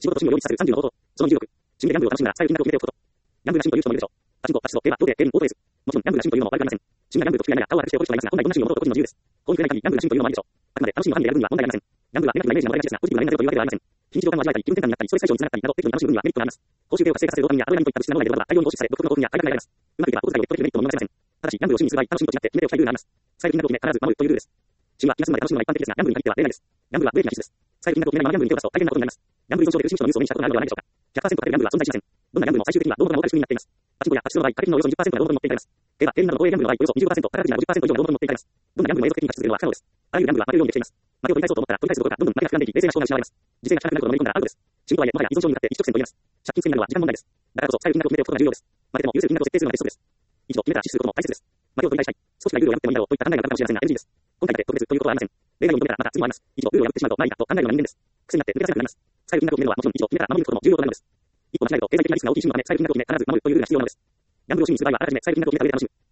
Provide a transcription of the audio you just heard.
仕事と趣味を両立させる30の方法。その26。趣味でギャンブルを楽しむなら、最優金額を決めておくこと。ギャンブルが趣味という人もいるでしょう。パチンコ、パチスロ、競馬、ローで、ゲーム、オートレース。もちろんギャンブルと聞くやら、他は悪くしておく人もいますが、本来どんな趣味を持っているかわからないです。ギャンブルは悪いという人もいますが、こんな有名な趣味というのもあります。実用的なものは大体の人です。ギャンブルは悪いという人もいますが、個人の自由です。こういうくらいにギャンブルが趣味というのもあるでしょう。あくまで楽しみの範囲で選ぶ分には問題ありません。ギャンブルはネガティブなイメージがもらいがちですが、ポジティブな面などというわけではありません。非日常感を味わえたり、気分転換になったり、ストレス解消につながったりなど、適度に楽しむ分にはメリットがあります。報酬系を活性化させるドーパミンやアドレナリンといった物質が脳内では大量に放出され、独特の興奮や快感が得られます。うまくいけば小遣いをゲットできるメリットも見逃せません。ただし、ギャンブルを趣味にする場合、楽しむと違って決めておきたいルールがあります。最優金額を決め、必ず守るというルールです。趣味は気が済むまで楽しむのが一般的ですが、ギャンブルに限っては例外です。ギャンブルはブレーキが必須です。最優金額を決めないままギャンブルに手を出すと大変なことになります。ギャンブル依存症で苦しむ人のニュースを目にしたことがあるのではないでしょうか。100% 勝てるギャンブルは存在しません。どんなギャンブルも最終的にはローボトが儲かる仕組みになっています。パチンコやパチスロの場合、掛け金のおよそ20%がローボトに乗っていたります。競馬、競輪などの公営ギャンブルの場合、およそ20%、宝くじなど 10% 以上がローボトに乗っていたります。どんなギャンブルも永続的に勝ち続けるのは不可能です。あらゆるギャンブルは負けるようにできています。負けを取り返そうと思ったら取り返すことがどんどん負けが膨らんでいき、冷静な思考が失われます。時勢が高くなるとのめり込んだらアウトです。仕事はもはや依存症に向かって一直線と言えます。借金制になるのは時間問題です。だからこそ最優金額を決めておくことが重要です。負けても許せる金額を設定するのが鉄則です。一度決めたら実施することも大切です。負けを取り返したい。少しはルールを破ってもいいだろうといった考えがあるかもしれませんが NG です。今回で特別ということはありません。例外を認めたらまた次もあります。一度ルールを破ってしまうとまあいいかと考えるような人間です。癖になって抜け出せなくなります。最優金額を決めるのはもちろん一度決めたら守ることも重要となるのです。一歩間違えると経済的なリスクが大きい趣味のため最優金額を決め必ず守るというルールが必要なのです。ギャンブルを趣味にする場合はあらかじめ最優金額を決めた上で楽しむ。